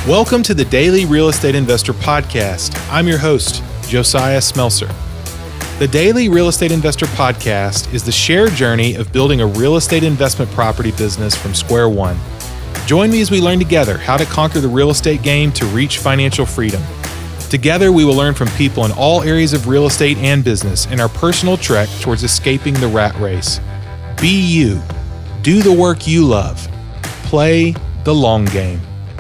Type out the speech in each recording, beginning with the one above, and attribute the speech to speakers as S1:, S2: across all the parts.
S1: Welcome to the Daily Real Estate Investor Podcast. I'm your host, Josiah Smelser. The Daily Real Estate Investor Podcast is the shared journey of building a real estate investment property business from square one. Join me as we learn together how to conquer the real estate game to reach financial freedom. Together, we will learn from people in all areas of real estate and business in our personal trek towards escaping the rat race. Be you. Do the work you love. Play the long game.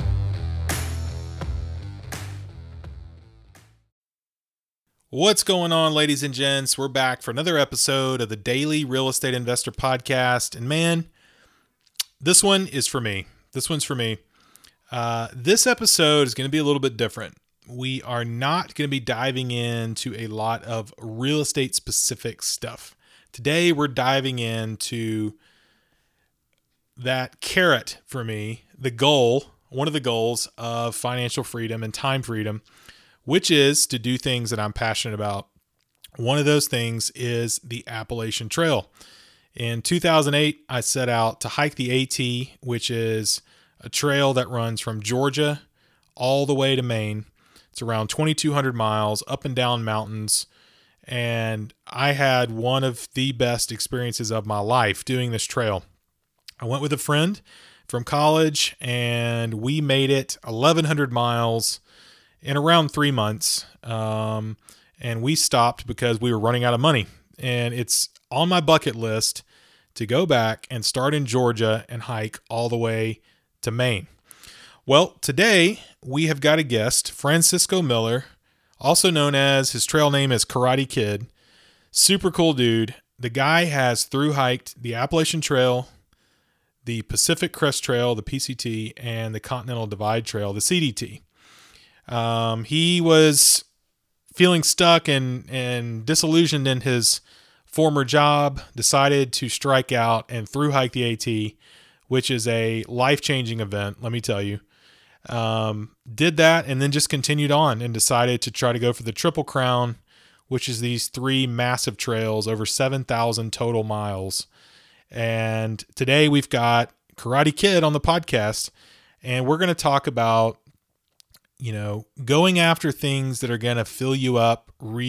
S1: What's going on, ladies and gents? We're back for another episode of the Daily Real Estate Investor Podcast. And man, this one is for me. This one's for me. This episode is going to be a little bit different. We are not going to be diving into a lot of real estate specific stuff. Today, we're diving into that carrot for me, the goal, one of the goals of financial freedom and time freedom, which is to do things that I'm passionate about. One of those things is the Appalachian Trail. In 2008, I set out to hike the AT, which is a trail that runs from Georgia all the way to Maine. It's around 2,200 miles up and down mountains. And I had one of the best experiences of my life doing this trail. I went with a friend from college and we made it 1,100 miles in around 3 months. And we stopped because we were running out of money. And it's on my bucket list to go back and start in Georgia and hike all the way to Maine. Well, today we have got a guest, Francisco Miller, also known as, his trail name is Karate Kid. Super cool dude. The guy has through hiked the Appalachian Trail, the Pacific Crest Trail, the PCT, and the Continental Divide Trail, the CDT. He was feeling stuck and disillusioned in his former job, decided to strike out and through hike the AT, which is a life-changing event, let me tell you. Did that and then just continued on and decided to try to go for the Triple Crown, which is these 3 massive trails, over 7,000 total miles. And today we've got Karate Kid on the podcast, and we're going to talk about going after things that are going to fill you up,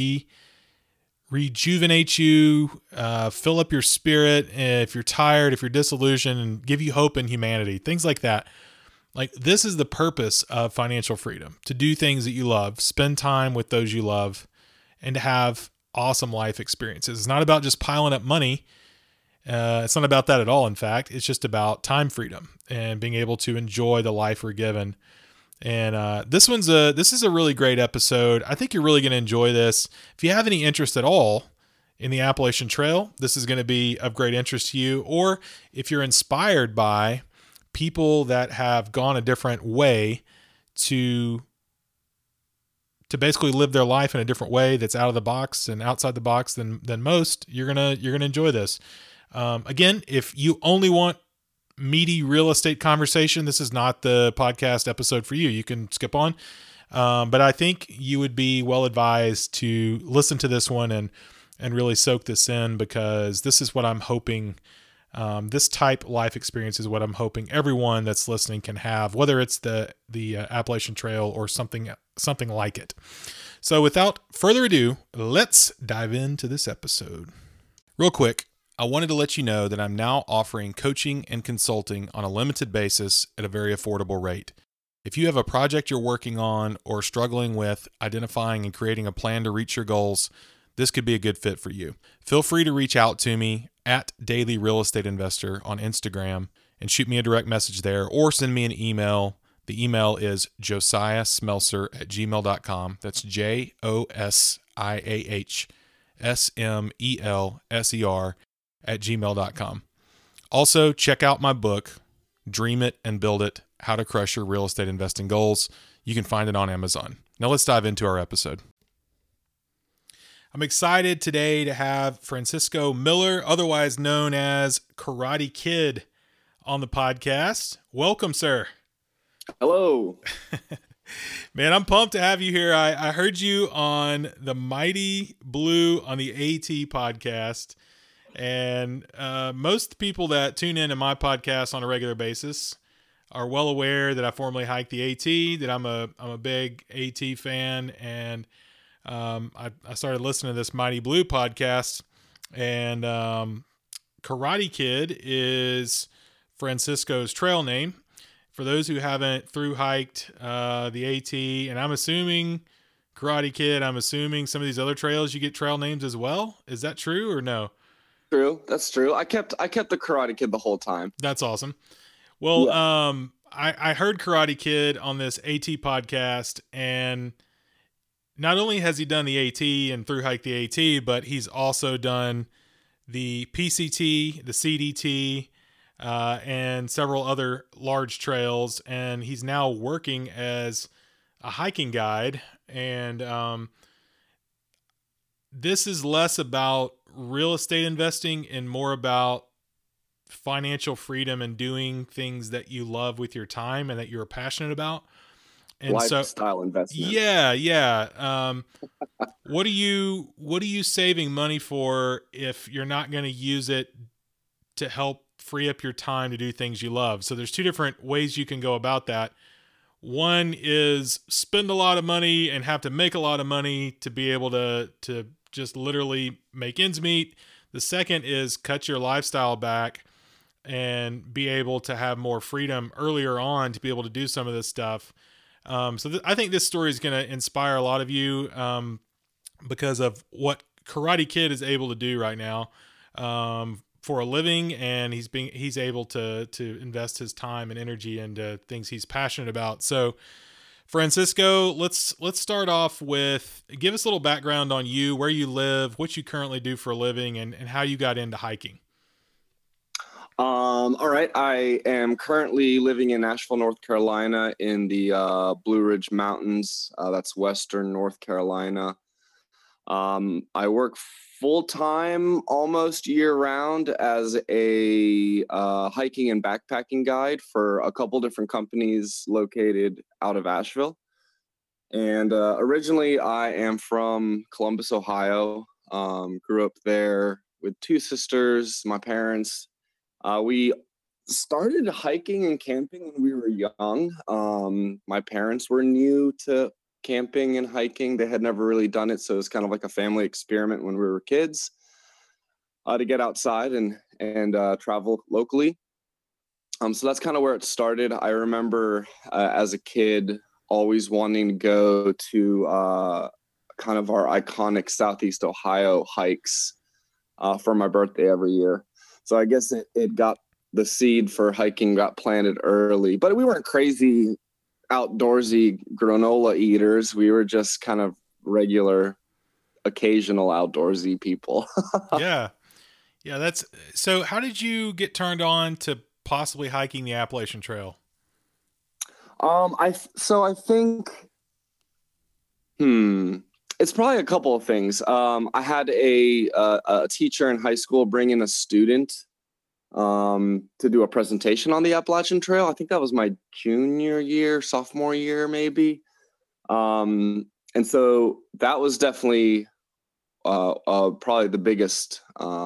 S1: rejuvenate you, fill up your spirit if you're tired, if you're disillusioned, and give you hope in humanity, things like that. Like, this is the purpose of financial freedom, to do things that you love, spend time with those you love, and to have awesome life experiences. It's not about just piling up money. It's not about that at all. In fact, it's just about time freedom and being able to enjoy the life we're given. And this is a really great episode. I think you're really going to enjoy this. If you have any interest at all in the Appalachian Trail, this is going to be of great interest to you. Or if you're inspired by people that have gone a different way to basically live their life in a different way that's out of the box and outside the box than most, you're gonna enjoy this. Again, if you only want meaty real estate conversation, this is not the podcast episode for you. You can skip on. But I think you would be well advised to listen to this one and really soak this in, because this is what I'm hoping, this type life experience is what I'm hoping everyone that's listening can have, whether it's the Appalachian Trail or something like it. So without further ado, let's dive into this episode. Real quick, I wanted to let you know that I'm now offering coaching and consulting on a limited basis at a very affordable rate. If you have a project you're working on or struggling with identifying and creating a plan to reach your goals, this could be a good fit for you. Feel free to reach out to me at Daily Real Estate Investor on Instagram and shoot me a direct message there, or send me an email. The email is josiahsmelser@gmail.com. That's JOSIAHSMELSER@gmail.com. Also, check out my book, Dream It and Build It, How to Crush Your Real Estate Investing Goals. You can find it on Amazon. Now let's dive into our episode. I'm excited today to have Francisco Miller, otherwise known as Karate Kid, on the podcast. Welcome, sir.
S2: Hello.
S1: Man, I'm pumped to have you here. I heard you on the Mighty Blue on the AT podcast. And most people that tune in to my podcast on a regular basis are well aware that I formerly hiked the AT, that I'm a big AT fan, and I started listening to this Mighty Blue podcast, and Karate Kid is Francisco's trail name. For those who haven't through hiked the AT, and I'm assuming Karate Kid, I'm assuming some of these other trails you get trail names as well. Is that true or no?
S2: True. That's true. I kept the Karate Kid the whole time.
S1: That's awesome. Well, yeah. I heard Karate Kid on this AT podcast, and not only has he done the AT and through hike the AT, but he's also done the PCT, the CDT, and several other large trails. And he's now working as a hiking guide. And this is less about real estate investing and more about financial freedom and doing things that you love with your time and that you're passionate about. And
S2: lifestyle investment.
S1: Yeah. What are you saving money for if you're not going to use it to help free up your time to do things you love? So there's two different ways you can go about that. One is spend a lot of money and have to make a lot of money to be able to just literally make ends meet. The second is cut your lifestyle back and be able to have more freedom earlier on to be able to do some of this stuff. I think this story is going to inspire a lot of you because of what Karate Kid is able to do right now for a living, and he's able to invest his time and energy into things he's passionate about. So, Francisco, let's start off with, give us a little background on you, where you live, what you currently do for a living, and how you got into hiking.
S2: All right. I am currently living in Asheville, North Carolina in the Blue Ridge Mountains. That's Western North Carolina. I work full-time almost year-round as a hiking and backpacking guide for a couple different companies located out of Asheville. And originally I am from Columbus, Ohio. Grew up there with two sisters, my parents. We started hiking and camping when we were young. My parents were new to camping and hiking. They had never really done it, so it was kind of like a family experiment when we were kids to get outside and travel locally. So that's kind of where it started. I remember as a kid always wanting to go to kind of our iconic Southeast Ohio hikes for my birthday every year. So I guess it got the seed for hiking got planted early, but we weren't crazy outdoorsy granola eaters. We were just kind of regular, occasional outdoorsy people.
S1: Yeah. That's so. How did you get turned on to possibly hiking the Appalachian Trail?
S2: I think, it's probably a couple of things. I had a teacher in high school bring in a student to do a presentation on the Appalachian Trail. I think that was my junior year, sophomore year, maybe. And so that was definitely probably the biggest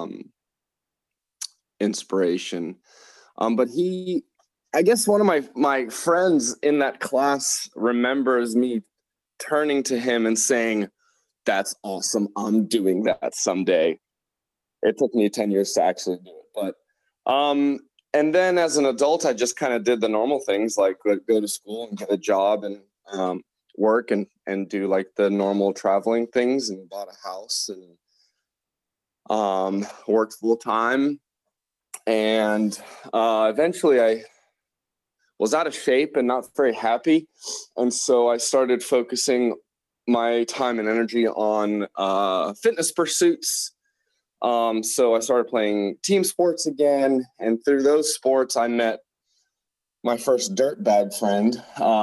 S2: inspiration. But I guess one of my friends in that class remembers me turning to him and saying, "That's awesome. I'm doing that someday." It took me 10 years to actually do it. But and then as an adult, I just kind of did the normal things like go to school and get a job and work and do like the normal traveling things, and bought a house and worked full time. And eventually I was out of shape and not very happy. And so I started focusing my time and energy on fitness pursuits. So I started playing team sports again. And through those sports, I met my first dirtbag friend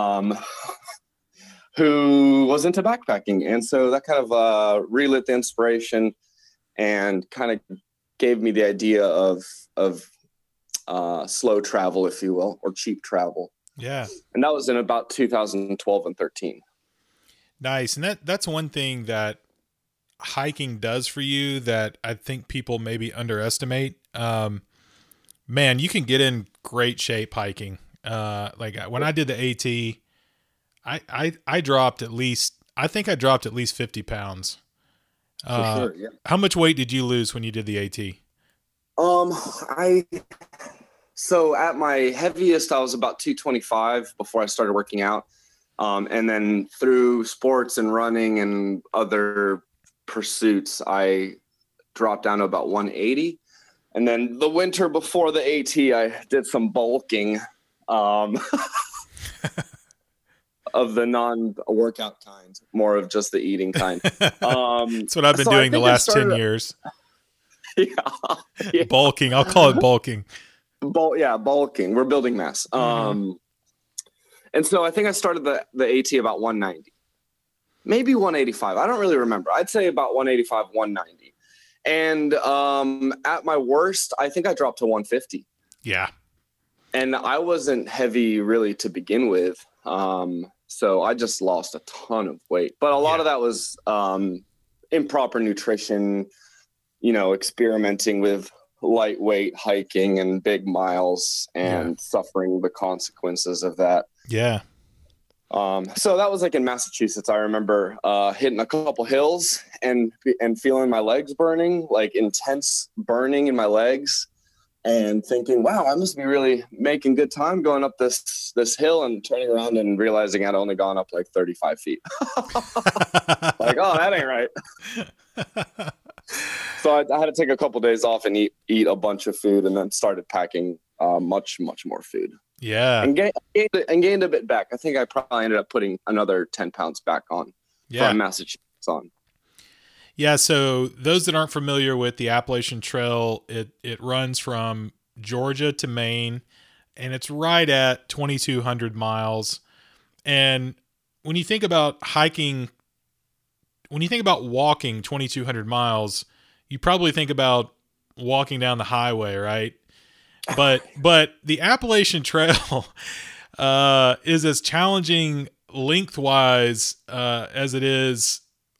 S2: who was into backpacking. And so that kind of relit the inspiration and kind of gave me the idea of slow travel, if you will, or cheap travel.
S1: Yeah.
S2: And that was in about 2012 and 13.
S1: Nice. And that's one thing that hiking does for you that I think people maybe underestimate. Man, you can get in great shape hiking. Like when I did the AT, I dropped at least, I think I dropped at least 50 pounds.
S2: For sure. Yeah.
S1: How much weight did you lose when you did the AT?
S2: I so at my heaviest, I was about 225 before I started working out. And then through sports and running and other pursuits, I dropped down to about 180. And then the winter before the AT, I did some bulking of the non-workout kind, more of just the eating kind.
S1: That's what I've been doing the last 10 years.
S2: Yeah.
S1: Bulking. I'll call it bulking.
S2: Bulking. We're building mass. And so I think I started the AT about 190, maybe 185. I don't really remember. I'd say about 185, 190. And at my worst, I think I dropped to 150.
S1: Yeah.
S2: And I wasn't heavy really to begin with. So I just lost a ton of weight. But a lot of that was improper nutrition, experimenting with lightweight hiking and big miles and suffering the consequences of that.
S1: Yeah.
S2: So that was like in Massachusetts. I remember hitting a couple hills and feeling my legs burning, like intense burning in my legs, and thinking, wow, I must be really making good time going up this hill, and turning around and realizing I'd only gone up like 35 feet. Like, oh, that ain't right. So I had to take a couple days off and eat a bunch of food, and then started packing much, much more food.
S1: Yeah.
S2: And gained a bit back. I think I probably ended up putting another 10 pounds back on from Massachusetts on.
S1: Yeah. So those that aren't familiar with the Appalachian Trail, it runs from Georgia to Maine, and it's right at 2,200 miles. And when you think about walking 2,200 miles, you probably think about walking down the highway, right? But the Appalachian Trail is as challenging lengthwise as it is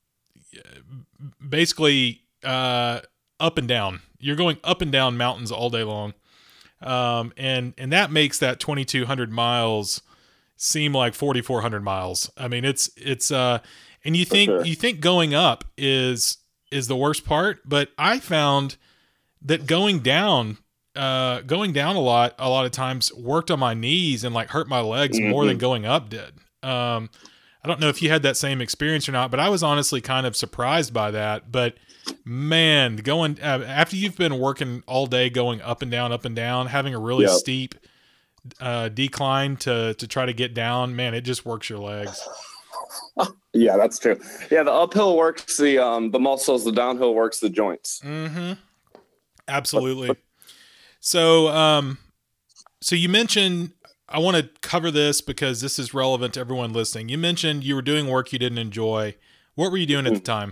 S1: basically up and down. You're going up and down mountains all day long, and that makes that 2,200 miles seem like 4,400 miles. I mean, it's and you think going up is the worst part, but I found that going down a lot of times worked on my knees and like hurt my legs more than going up did. I don't know if you had that same experience or not, but I was honestly kind of surprised by that. But man, going after you've been working all day, going up and down, having a really steep decline to try to get down, man, it just works your legs.
S2: Yeah, that's true. Yeah, the uphill works the muscles, the downhill works the joints.
S1: Mm-hmm. Absolutely. So you mentioned, I want to cover this because this is relevant to everyone listening. You mentioned you were doing work you didn't enjoy. What were you doing at the time?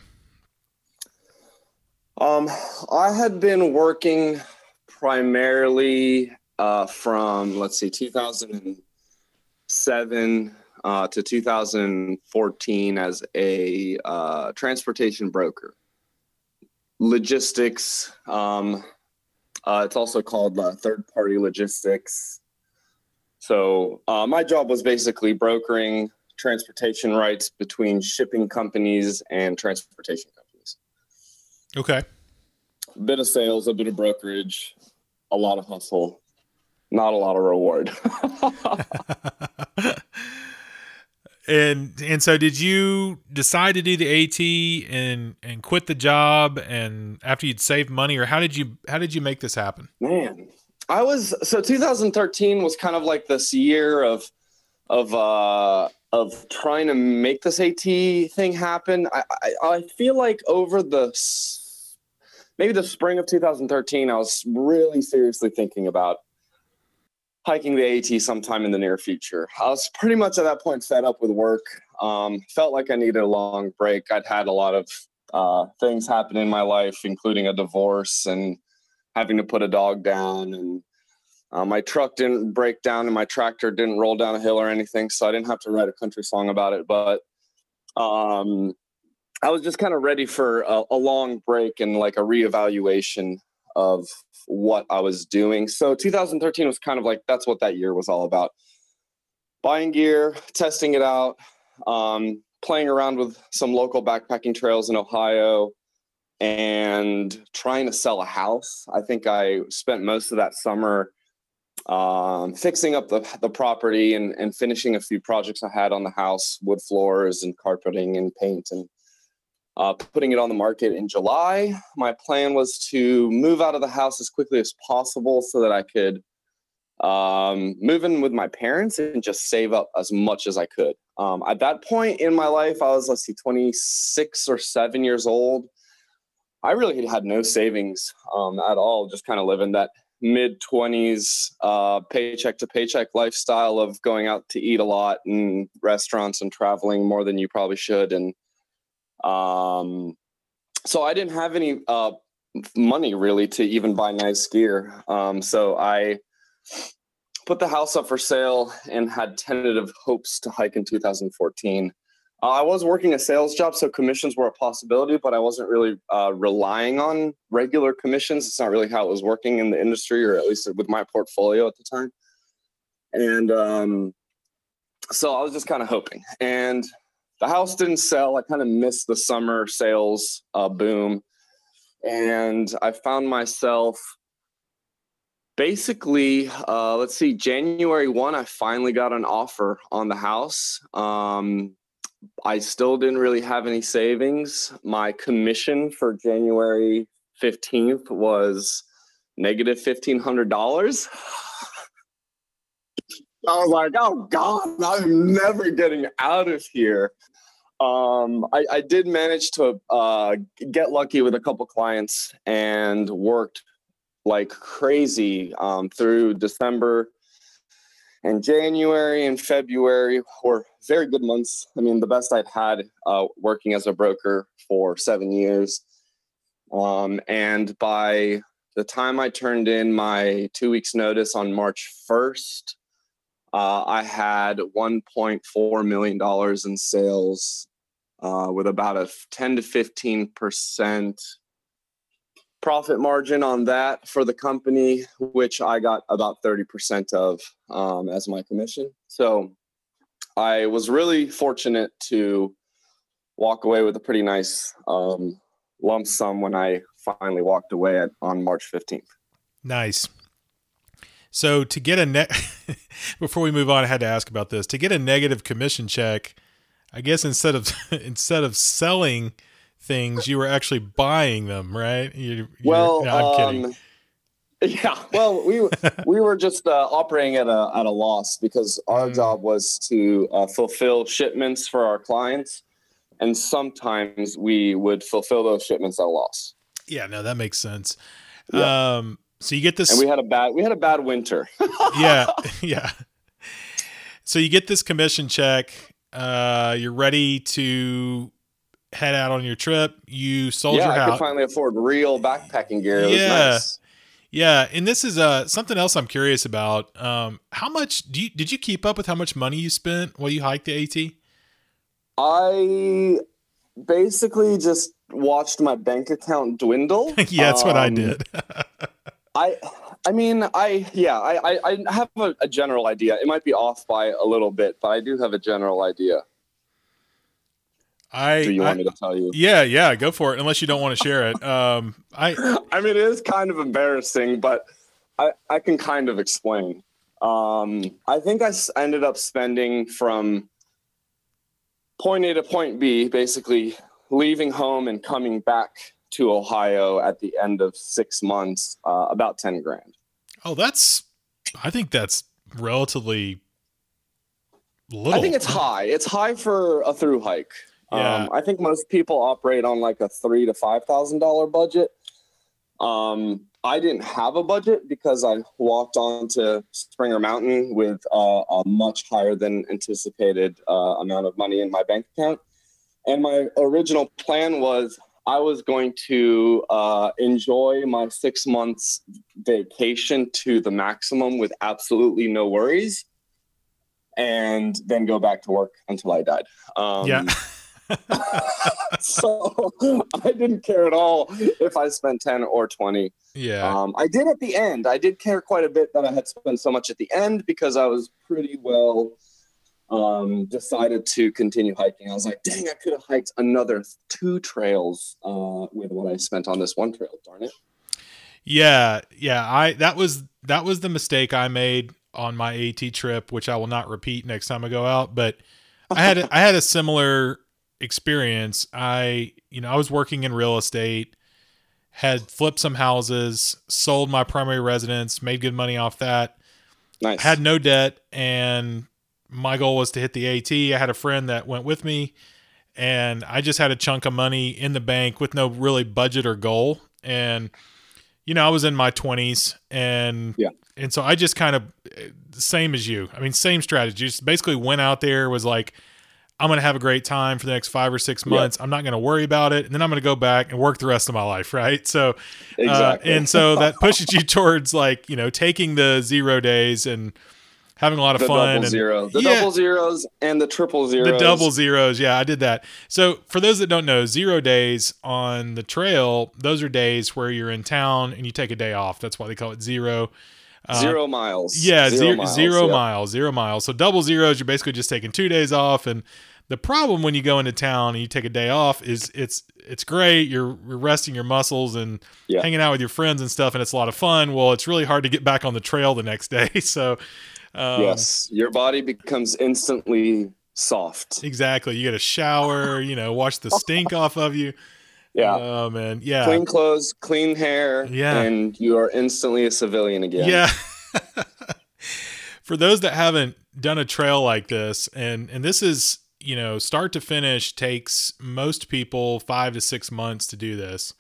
S2: I had been working primarily from 2007 to 2014 as a transportation broker. Logistics. It's also called third-party logistics. So my job was basically brokering transportation rights between shipping companies and transportation companies.
S1: Okay.
S2: A bit of sales, a bit of brokerage, a lot of hustle, not a lot of reward.
S1: And so did you decide to do the AT and quit the job and after you'd saved money, or how did you make this happen?
S2: Man, 2013 was kind of like this year of trying to make this AT thing happen. I feel like over maybe the spring of 2013, I was really seriously thinking about hiking the AT sometime in the near future. I was pretty much at that point fed up with work. Felt like I needed a long break. I'd had a lot of things happen in my life, including a divorce and having to put a dog down. And my truck didn't break down and my tractor didn't roll down a hill or anything, so I didn't have to write a country song about it. But I was just kind of ready for a long break and like a reevaluation of what I was doing. So 2013 was kind of like, that's what that year was all about. Buying gear, testing it out, playing around with some local backpacking trails in Ohio, and trying to sell a house. I think I spent most of that summer fixing up the property and finishing a few projects I had on the house, wood floors and carpeting and paint, and putting it on the market in July. My plan was to move out of the house as quickly as possible so that I could move in with my parents and just save up as much as I could. At that point in my life, I was, 26 or 7 years old. I really had no savings at all, just kind of living that mid-20s paycheck to paycheck lifestyle of going out to eat a lot in restaurants and traveling more than you probably should. And so I didn't have any money really to even buy nice gear. So I put the house up for sale and had tentative hopes to hike in 2014. I was working a sales job, so commissions were a possibility, but I wasn't really relying on regular commissions. It's not really how it was working in the industry, or at least with my portfolio at the time. And so I was just kind of hoping. And the house didn't sell. I kind of missed the summer sales boom. And I found myself basically, January 1, I finally got an offer on the house. I still didn't really have any savings. My commission for January 15th was negative $1,500. I was like, oh God, I'm never getting out of here. I did manage to get lucky with a couple clients and worked like crazy through December. And January and February were very good months. I mean, the best I'd had working as a broker for 7 years. And by the time I turned in my 2 weeks notice on March 1st, I had $1.4 million in sales with about a 10 to 15% profit margin on that for the company, which I got about 30% of as my commission. So I was really fortunate to walk away with a pretty nice lump sum when I finally walked away on March 15th.
S1: Nice. So to get before we move on, I had to ask about this. To get a negative commission check, I guess instead of selling things, you were actually buying them, right? I'm kidding.
S2: Yeah. Well, we were just operating at a loss because our job was to fulfill shipments for our clients, and sometimes we would fulfill those shipments at a loss.
S1: Yeah, no, that makes sense.
S2: Yeah.
S1: So you get this,
S2: and we had a bad winter.
S1: yeah. So you get this commission check. You're ready to head out on your trip. You sold your house.
S2: I could finally afford real backpacking gear. It was nice.
S1: Yeah. And this is something else I'm curious about. How much did you keep up with how much money you spent while you hiked the AT?
S2: I basically just watched my bank account dwindle.
S1: Yeah, that's what I did.
S2: I have a general idea. It might be off by a little bit, but I do have a general idea. Do you want me to tell you?
S1: Yeah, go for it. Unless you don't want to share it.
S2: I mean, it is kind of embarrassing, but I can kind of explain. I think I ended up spending from point A to point B, basically leaving home and coming back to Ohio at the end of 6 months, about 10 grand.
S1: Oh, I think that's relatively little.
S2: I think it's high. It's high for a through hike.
S1: Yeah.
S2: I think most people operate on like a $3,000 to $5,000 budget. I didn't have a budget because I walked onto Springer Mountain with a much higher than anticipated amount of money in my bank account. And my original plan was I was going to enjoy my 6 months vacation to the maximum with absolutely no worries, and then go back to work until I died. So I didn't care at all if I spent 10 or 20.
S1: Yeah.
S2: I did at the end. I did care quite a bit that I had spent so much at the end because I was pretty well decided to continue hiking. I was like, dang, I could have hiked another 2 trails with what I spent on this one trail. Darn it.
S1: Yeah. Yeah. That was the mistake I made on my AT trip, which I will not repeat next time I go out. But I had a similar experience. I was working in real estate, had flipped some houses, sold my primary residence, made good money off that,
S2: Nice.
S1: had no debt, and my goal was to hit the AT. I had a friend that went with me, and I just had a chunk of money in the bank with no really budget or goal. And I was in my 20s, and
S2: Yeah.
S1: and so I just kind of, same as you. I mean, same strategy. Just basically went out there, was like, I'm going to have a great time for the next 5 or 6 months. I'm not going to worry about it. And then I'm going to go back and work the rest of my life. Right. So,
S2: Exactly.
S1: and so that pushes you towards, like, taking the 0 days and having a lot of
S2: the
S1: fun.
S2: Double
S1: and
S2: zero. The double zeros and the triple zeros.
S1: The double zeros. Yeah, I did that. So for those that don't know, 0 days on the trail, those are days where you're in town and you take a day off. That's why they call it zero.
S2: 0 miles.
S1: Yeah, 0
S2: miles.
S1: 0
S2: yeah.
S1: miles, 0 miles. So double zeros, you're basically just taking 2 days off. And the problem when you go into town and you take a day off is it's great. You're resting your muscles and hanging out with your friends and stuff, and it's a lot of fun. Well, it's really hard to get back on the trail the next day. So
S2: yes, your body becomes instantly soft.
S1: Exactly. You get a shower, wash the stink off of you.
S2: Yeah.
S1: Oh, man. Yeah.
S2: Clean clothes, clean hair, and you are instantly a civilian again.
S1: Yeah. For those that haven't done a trail like this, and this is, start to finish takes most people 5 to 6 months to do this.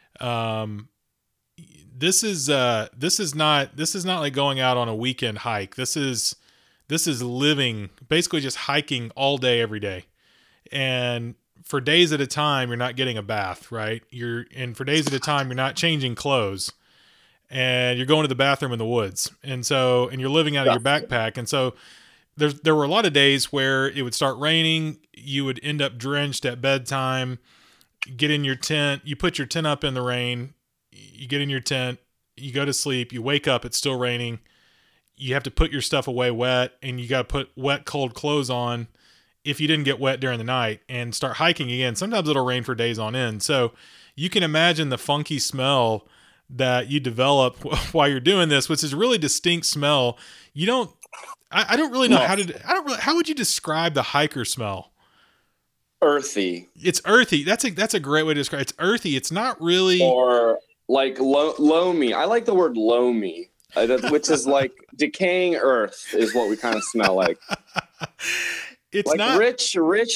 S1: This is not like going out on a weekend hike. This is living, basically just hiking all day, every day. And for days at a time, you're not getting a bath, right? And for days at a time, you're not changing clothes, and you're going to the bathroom in the woods. And you're living out of your backpack. And so there were a lot of days where it would start raining. You would end up drenched at bedtime, get in your tent, you put your tent up in the rain, you get in your tent, you go to sleep, you wake up, it's still raining. You have to put your stuff away wet, and you got to put wet, cold clothes on if you didn't get wet during the night, and start hiking again. Sometimes it'll rain for days on end. So you can imagine the funky smell that you develop while you're doing this, which is a really distinct smell. I don't really know how would you describe the hiker smell?
S2: Earthy.
S1: It's earthy. That's a great way to describe it. It's earthy. It's not really,
S2: or like loamy. I like the word loamy, which is like decaying earth is what we kind of smell like.
S1: It's
S2: like
S1: not
S2: rich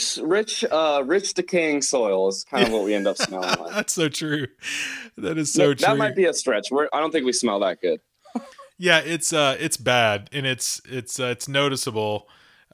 S2: decaying soil is kind of what we end up smelling like.
S1: That's so true. That is so true.
S2: That might be a stretch. I don't think we smell that good.
S1: Yeah, it's bad, and it's noticeable.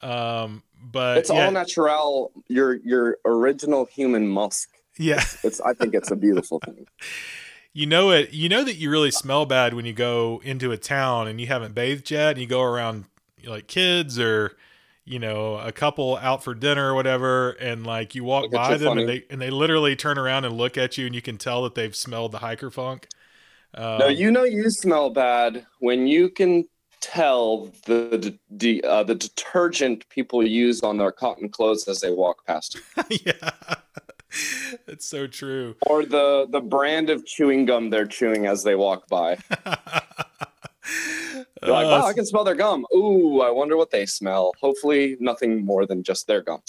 S1: But
S2: it's all natural. Your original human musk.
S1: Yeah,
S2: I think it's a beautiful thing.
S1: You know that you really smell bad when you go into a town and you haven't bathed yet, and you go around like kids or a couple out for dinner or whatever, and like you walk by them and they literally turn around and look at you, and you can tell that they've smelled the hiker funk.
S2: No, you smell bad when you can tell the detergent people use on their cotton clothes as they walk past you.
S1: Yeah, it's so true.
S2: Or the brand of chewing gum they're chewing as they walk by. You're like, wow, I can smell their gum. Ooh, I wonder what they smell. Hopefully nothing more than just their gum.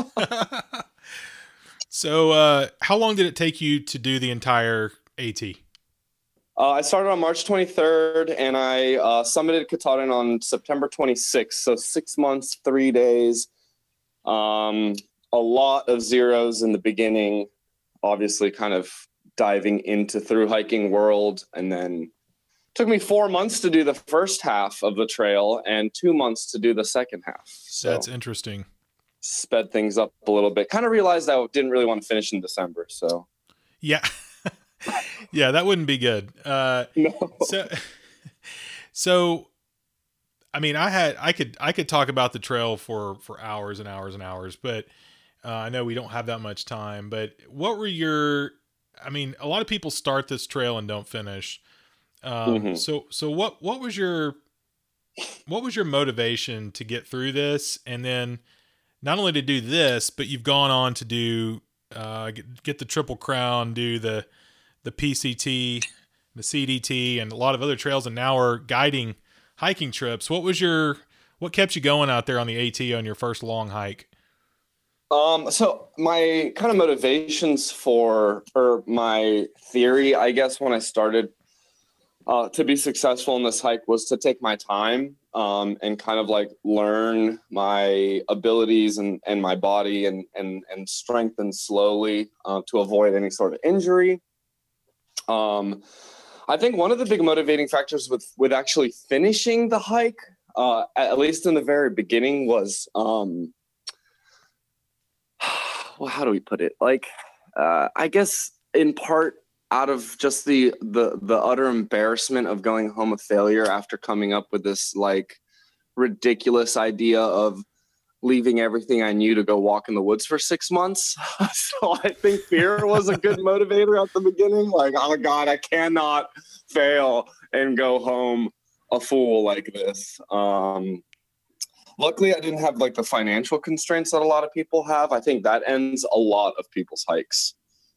S1: So how long did it take you to do the entire AT?
S2: I started on March 23rd, and I summited Katahdin on September 26th. So 6 months, 3 days. A lot of zeros in the beginning, obviously kind of diving into through hiking world. And then took me 4 months to do the first half of the trail and 2 months to do the second half. So
S1: that's interesting.
S2: Sped things up a little bit. Kind of realized I didn't really want to finish in December. So
S1: yeah. Yeah, that wouldn't be good.
S2: No.
S1: So, I mean, I could talk about the trail for hours and hours and hours, but I know we don't have that much time. But what were a lot of people start this trail and don't finish.
S2: Hmm.
S1: So what was your motivation to get through this, and then not only to do this, but you've gone on to do get the Triple Crown, do the PCT, the CDT, and a lot of other trails, and now are guiding hiking trips. What kept you going out there on the AT on your first long hike?
S2: So my kind of motivations or my theory, I guess, when I started to be successful in this hike was to take my time and kind of like learn my abilities and my body and strengthen slowly to avoid any sort of injury. I think one of the big motivating factors with actually finishing the hike, at least in the very beginning, was well, how do we put it? Like, I guess in part out of just the utter embarrassment of going home a failure after coming up with this like ridiculous idea of leaving everything I knew to go walk in the woods for 6 months. So I think fear was a good motivator at the beginning. Like, oh God, I cannot fail and go home a fool like this. Luckily, I didn't have like the financial constraints that a lot of people have. I think that ends a lot of people's hikes,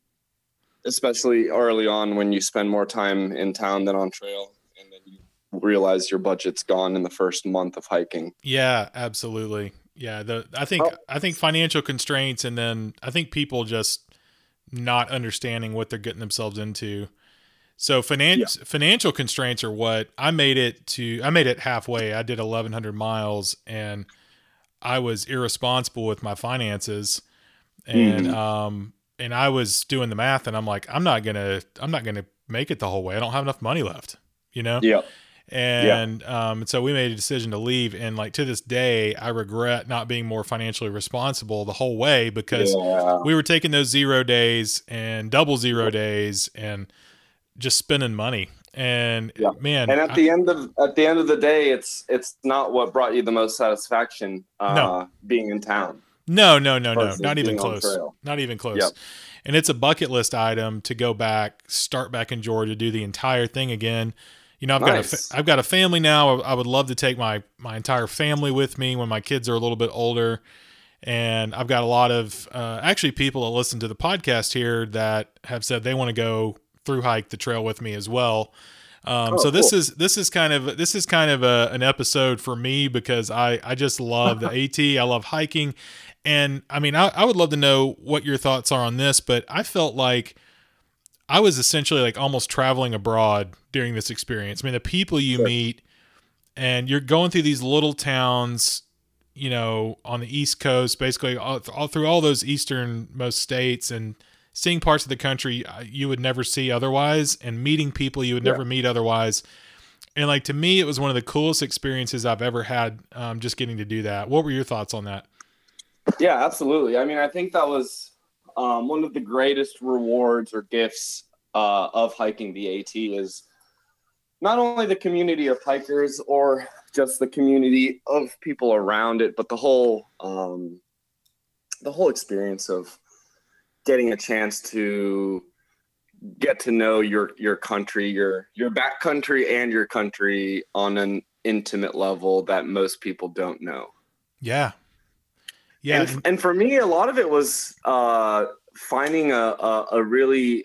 S2: especially early on when you spend more time in town than on trail, and then you realize your budget's gone in the first month of hiking.
S1: Yeah, absolutely. Yeah, I think financial constraints, and then I think people just not understanding what they're getting themselves into. So financial constraints are what I made it halfway. I did 1,100 miles, and I was irresponsible with my finances, and and I was doing the math, and I'm like, I'm not gonna make it the whole way. I don't have enough money left, you know.
S2: Yeah.
S1: And so we made a decision to leave, and like to this day, I regret not being more financially responsible the whole way, because we were taking those 0 days and double 0 days and just spending money. And man,
S2: and at the end of the day, it's not what brought you the most satisfaction.
S1: No.
S2: Being in town.
S1: No, not even close. Not even close.
S2: Yep.
S1: And it's a bucket list item to go back, start back in Georgia, do the entire thing again. You know, I've got a family now. I would love to take my entire family with me when my kids are a little bit older. And I've got a lot of actually people that listen to the podcast here that have said they want to go through hike the trail with me as well. So this
S2: cool.
S1: is kind of an episode for me, because I just love the AT. I love hiking. And I mean, I would love to know what your thoughts are on this, but I felt like I was essentially like almost traveling abroad during this experience. I mean, the people you meet, and you're going through these little towns, you know, on the East Coast, basically all through all those easternmost states, and seeing parts of the country you would never see otherwise, and meeting people you would never meet otherwise. And like, to me, it was one of the coolest experiences I've ever had, just getting to do that. What were your thoughts on that?
S2: Yeah, absolutely. I mean, I think that was one of the greatest rewards or gifts of hiking the AT is not only the community of hikers or just the community of people around it, but the whole experience of getting a chance to get to know your country, your back country, and your country on an intimate level that most people don't know.
S1: Yeah.
S2: And for me, a lot of it was finding a really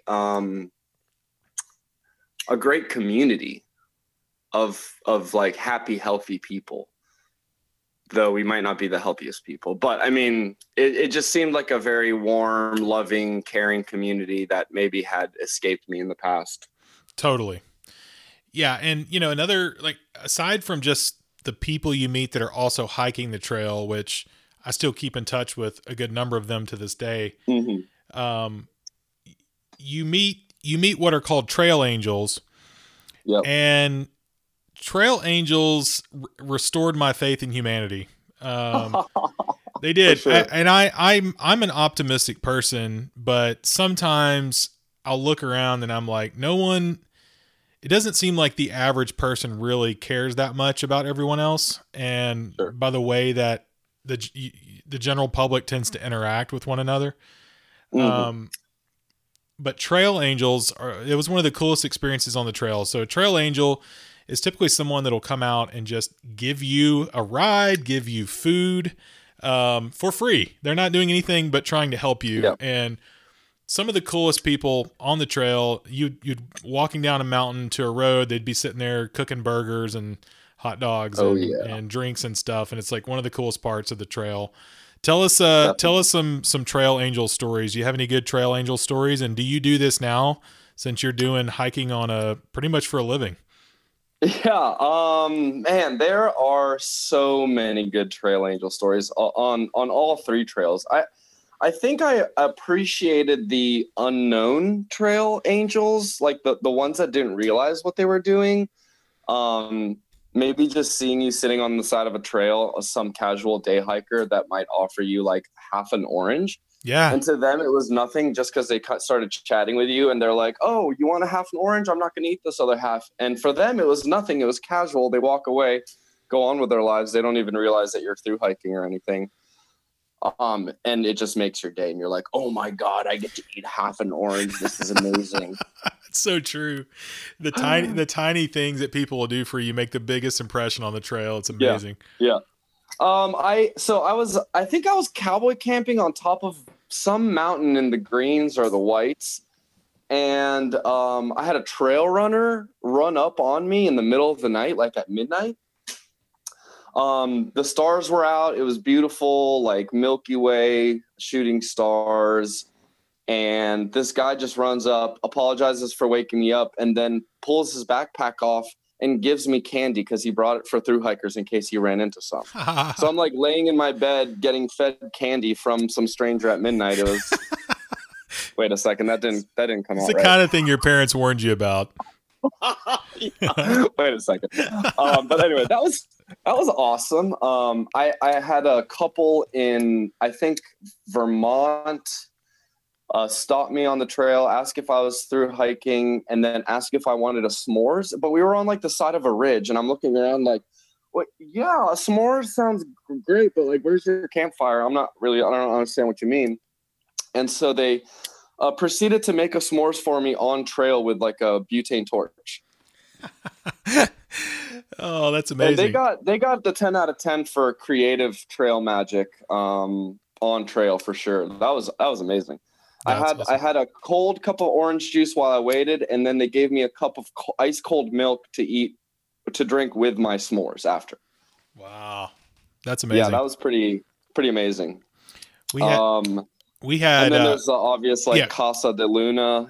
S2: a great community of like happy, healthy people. Though we might not be the healthiest people, but I mean, it just seemed like a very warm, loving, caring community that maybe had escaped me in the past.
S1: Totally. Yeah. And you know, another, like, aside from just the people you meet that are also hiking the trail, which I still keep in touch with a good number of them to this day.
S2: Mm-hmm.
S1: You meet what are called trail angels.
S2: Yep.
S1: And trail angels restored my faith in humanity. They did.
S2: Sure.
S1: I'm an optimistic person, but sometimes I'll look around and I'm like, it doesn't seem like the average person really cares that much about everyone else. And
S2: Sure.
S1: by the way that the general public tends to interact with one another.
S2: Mm-hmm.
S1: but trail angels it was one of the coolest experiences on the trail. So a trail angel is typically someone that'll come out and just give you a ride, give you food, for free. They're not doing anything but trying to help you.
S2: Yeah.
S1: And some of the coolest people on the trail, you'd walking down a mountain to a road, they'd be sitting there cooking burgers and hot dogs and drinks and stuff. And it's like one of the coolest parts of the trail. Tell us some trail angel stories. Do you have any good trail angel stories? And do you do this now since you're doing hiking on pretty much for a living?
S2: Yeah, man, there are so many good trail angel stories on all three trails. I think I appreciated the unknown trail angels, like the ones that didn't realize what they were doing. Maybe just seeing you sitting on the side of a trail, some casual day hiker that might offer you like half an orange.
S1: Yeah.
S2: And to them, it was nothing just because they started chatting with you and they're like, oh, you want a half an orange? I'm not going to eat this other half. And for them, it was nothing. It was casual. They walk away, go on with their lives. They don't even realize that you're through hiking or anything. And it just makes your day. And you're like, oh my God, I get to eat half an orange. This is amazing.
S1: It's so true. The tiny things that people will do for you make the biggest impression on the trail. It's amazing.
S2: Yeah. I think I was cowboy camping on top of some mountain in the greens or the whites. And I had a trail runner run up on me in the middle of the night, like at midnight. The stars were out. It was beautiful, like Milky Way shooting stars. And this guy just runs up, apologizes for waking me up, and then pulls his backpack off and gives me candy because he brought it for thru hikers in case he ran into some. So I'm like laying in my bed getting fed candy from some stranger at midnight. It was wait a second, that didn't come out. It's
S1: the kind of thing your parents warned you about.
S2: Yeah. Wait a second. But anyway, that was awesome. I had a couple in, I think, Vermont stop me on the trail, ask if I was through hiking, and then ask if I wanted a s'mores. But we were on like the side of a ridge, and I'm looking around like, well, yeah, a s'mores sounds great, but like, where's your campfire? I don't understand what you mean. And so they proceeded to make a s'mores for me on trail with like a butane torch.
S1: Oh, that's amazing.
S2: And they got the 10 out of 10 for creative trail magic on trail for sure. That was amazing. Awesome. I had a cold cup of orange juice while I waited, and then they gave me a cup of ice cold milk to drink with my s'mores after.
S1: Wow, that's amazing.
S2: Yeah, that was pretty amazing.
S1: We had,
S2: and then there's the obvious Casa de Luna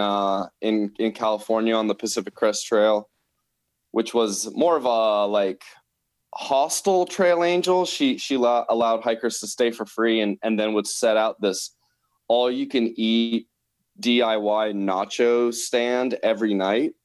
S2: in California on the Pacific Crest Trail, which was more of a like hostel trail angel. She allowed hikers to stay for free and then would set out this all you can eat DIY nacho stand every night.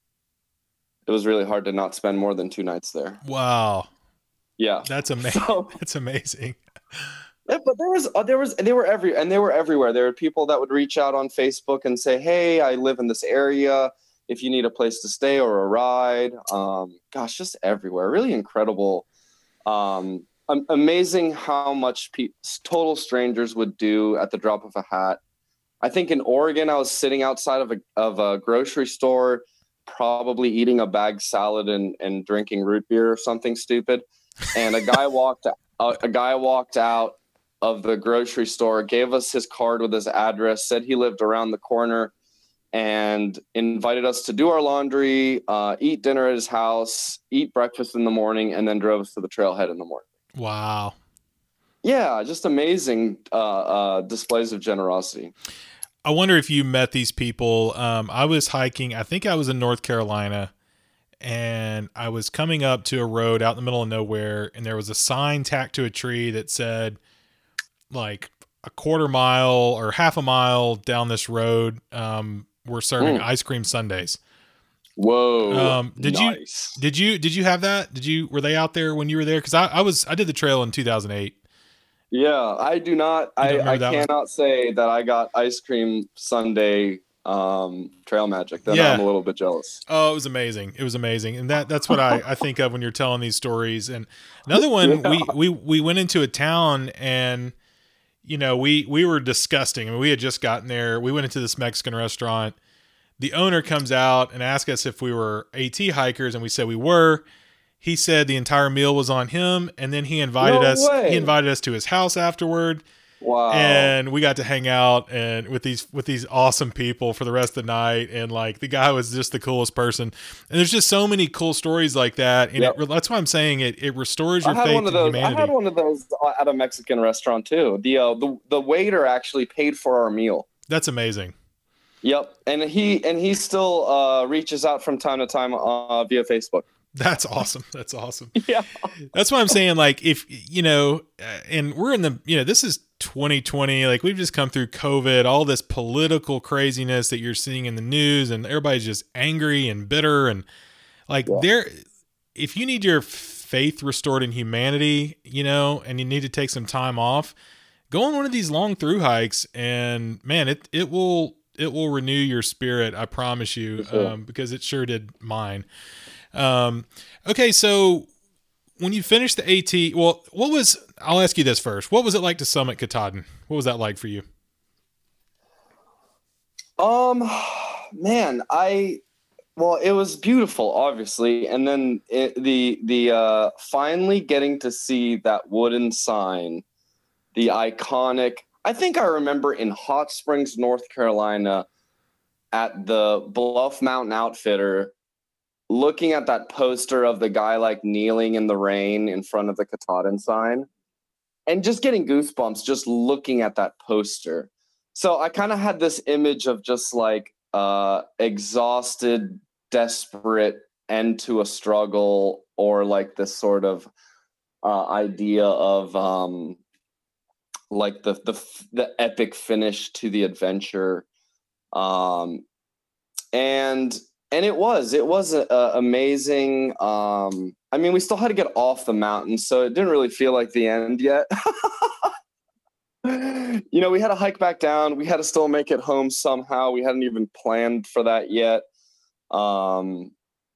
S2: It was really hard to not spend more than 2 nights there.
S1: Wow.
S2: Yeah.
S1: That's amazing. That's amazing.
S2: Yeah, but they were everywhere. There were people that would reach out on Facebook and say, hey, I live in this area. If you need a place to stay or a ride, just everywhere. Really incredible. Amazing how much total strangers would do at the drop of a hat. I think in Oregon, I was sitting outside of a grocery store, probably eating a bag salad and drinking root beer or something stupid. And a guy walked out of the grocery store, gave us his card with his address, said he lived around the corner, and invited us to do our laundry, eat dinner at his house, eat breakfast in the morning, and then drove us to the trailhead in the morning.
S1: Wow.
S2: Yeah, just amazing displays of generosity.
S1: I wonder if you met these people. I was hiking. I think I was in North Carolina, and I was coming up to a road out in the middle of nowhere, and there was a sign tacked to a tree that said, like, a quarter mile or half a mile down this road, we're serving ice cream sundaes.
S2: Whoa!
S1: Nice. Did you have that? Were they out there when you were there? Because I did the trail in 2008.
S2: Yeah, I do not. I cannot say that I got ice cream sundae trail magic. Then I'm a little bit jealous.
S1: Oh, it was amazing. It was amazing, and that's what I think of when you're telling these stories. And another one, we went into a town, and we were disgusting. I mean, we had just gotten there. We went into this Mexican restaurant. The owner comes out and asks us if we were AT hikers, and we said we were. He said the entire meal was on him, and then he invited
S2: No
S1: us. He
S2: way.
S1: invited us to his house afterward,
S2: Wow.
S1: and we got to hang out and with these awesome people for the rest of the night. And like the guy was just the coolest person. And there's just so many cool stories like that. And
S2: Yep.
S1: that's why I'm saying it restores
S2: I
S1: your
S2: had
S1: faith
S2: one of
S1: in
S2: those. I
S1: humanity.
S2: had one of those at a Mexican restaurant too. The waiter actually paid for our meal.
S1: That's amazing.
S2: Yep, and he still reaches out from time to time via Facebook.
S1: That's awesome. That's awesome.
S2: Yeah.
S1: That's why I'm saying, like, if, and we're in the, this is 2020, like we've just come through COVID, all this political craziness that you're seeing in the news, and everybody's just angry and bitter. And like if you need your faith restored in humanity, and you need to take some time off, go on one of these long through hikes, and man, it will renew your spirit. I promise you,
S2: Sure.
S1: because it sure did mine. Okay, so when you finished the AT, well, I'll ask you this first. What was it like to summit Katahdin? What was that like for you?
S2: Man, it was beautiful, obviously, and then the finally getting to see that wooden sign, the iconic. I think I remember in Hot Springs, North Carolina, at the Bluff Mountain Outfitter, looking at that poster of the guy like kneeling in the rain in front of the Katahdin sign, and just getting goosebumps just looking at that poster. So I kind of had this image of just like exhausted, desperate end to a struggle, or like this sort of idea of like the epic finish to the adventure. And it was amazing. I mean, we still had to get off the mountain, so it didn't really feel like the end yet. We had to hike back down. We had to still make it home somehow. We hadn't even planned for that yet. I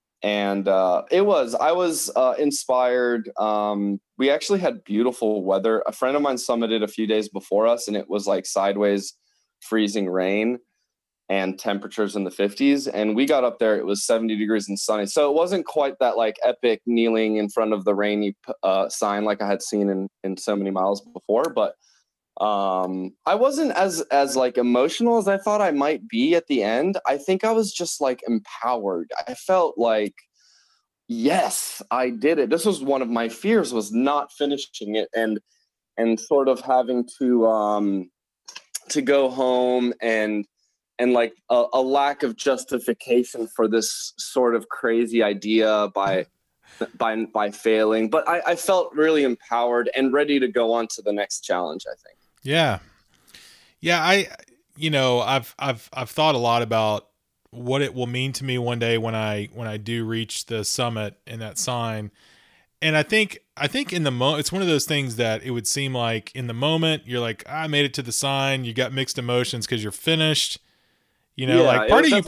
S2: was inspired. We actually had beautiful weather. A friend of mine summited a few days before us, and it was like sideways freezing rain and temperatures in the 50s. And we got up there, it was 70 degrees and sunny. So it wasn't quite that like epic kneeling in front of the rainy sign like I had seen in so many miles before. But I wasn't as like emotional as I thought I might be at the end. I think I was just like empowered. I felt like, yes, I did it. This was one of my fears, was not finishing it and sort of having to go home and like a lack of justification for this sort of crazy idea by failing. But I felt really empowered and ready to go on to the next challenge, I think.
S1: Yeah. Yeah. I've thought a lot about what it will mean to me one day when I do reach the summit and that sign. And I think in the moment, it's one of those things that it would seem like in the moment you're like, I made it to the sign. You got mixed emotions because you're finished. Like part of you